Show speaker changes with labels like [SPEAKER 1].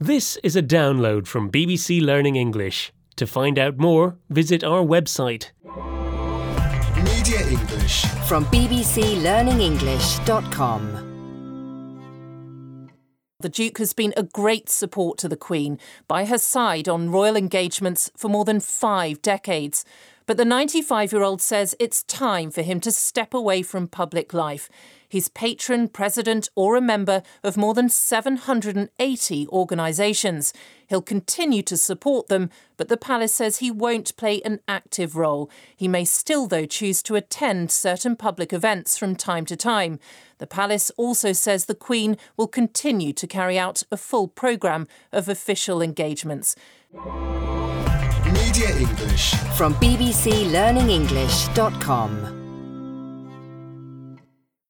[SPEAKER 1] This is a download from BBC Learning English. To find out more, visit our website.
[SPEAKER 2] Media English
[SPEAKER 3] from bbclearningenglish.com.
[SPEAKER 4] The Duke has been a great support to the Queen, by her side on royal engagements for more than 5 decades. But the 95-year-old says it's time for him to step away from public life. He's patron, president or a member of more than 780 organisations. He'll continue to support them, but the palace says he won't play an active role. He may still, though, choose to attend certain public events from time to time. The palace also says the Queen will continue to carry out a full programme of official engagements.
[SPEAKER 2] Media English
[SPEAKER 3] from bbclearningenglish.com.